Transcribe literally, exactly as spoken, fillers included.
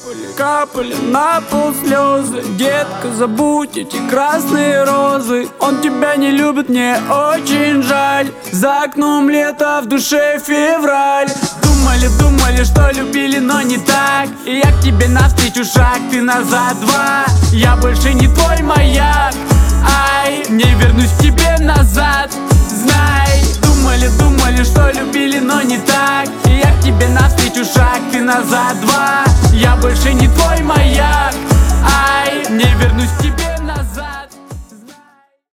Капали на пол слезы. Детка, забудь эти красные розы. Он тебя не любит, мне очень жаль. За окном лето, в душе февраль. Думали, думали, что любили, но не так. И я к тебе навстречу шаг, ты назад два. Я больше не твой маяк. Ай, не вернусь к тебе назад. Знай, думали, думали, что любили, но не так. И я к тебе навстречу шаг, ты назад два. Я больше не твой маяк. Ай, не вернусь к тебе.